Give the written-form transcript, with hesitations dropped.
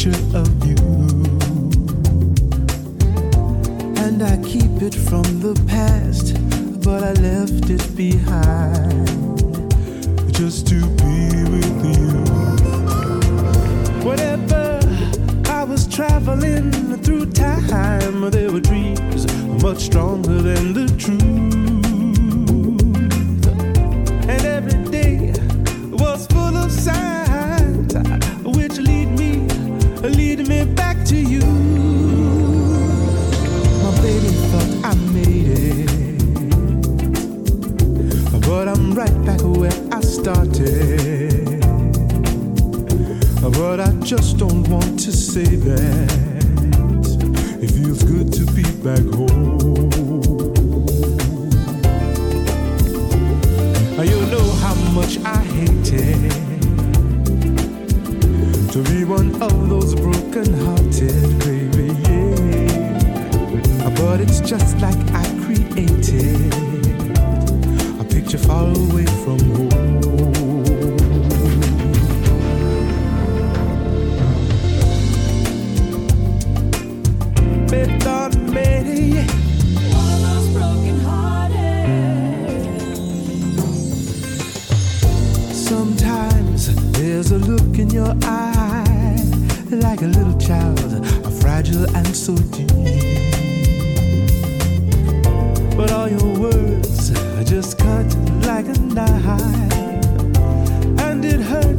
picture of you, and I keep it from the past, but I left it behind just to be with you. Whenever I was traveling through time, there were dreams much stronger than the truth. And every day was full of signs which lead me back to you. My baby thought I made it, but I'm right back where I started. But I just don't want to say that. It feels good to be back home. You know how much I hated to be one of those broken-hearted, baby, yeah. But it's just like I created a picture far away from home. One of those broken-hearted. Sometimes there's a look in your eye, like a little child, a fragile and so deep. But all your words just cut like a knife, and it hurts